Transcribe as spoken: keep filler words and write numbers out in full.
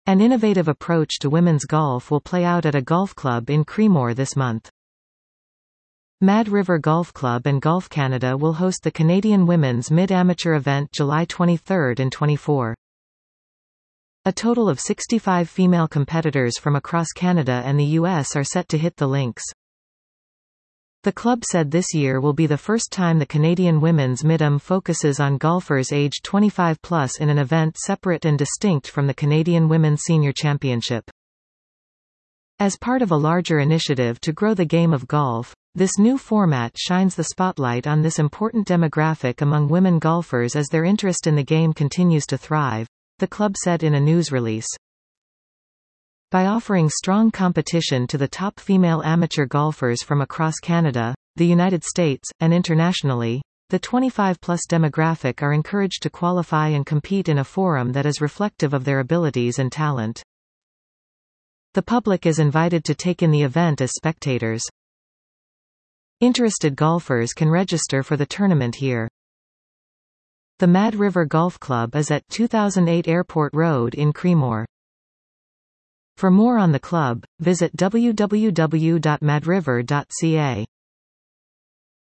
An innovative approach to women's golf will play out at a golf club in Creemore this month. Mad River Golf Club and Golf Canada will host the Canadian Women's Mid-Amateur event July twenty-third and twenty-fourth. A total of sixty-five female competitors from across Canada and the U S are set to hit the links. The club said this year will be the first time the Canadian Women's Mid-Am focuses on golfers aged twenty-five plus in an event separate and distinct from the Canadian Women's Senior Championship. As part of a larger initiative to grow the game of golf, this new format shines the spotlight on this important demographic among women golfers as their interest in the game continues to thrive, the club said in a news release. By offering strong competition to the top female amateur golfers from across Canada, the United States, and internationally, the twenty-five plus demographic are encouraged to qualify and compete in a forum that is reflective of their abilities and talent. The public is invited to take in the event as spectators. Interested golfers can register for the tournament here. The Mad River Golf Club is at two thousand eight Airport Road in Creemore. For more on the club, visit w w w dot mad river dot c a.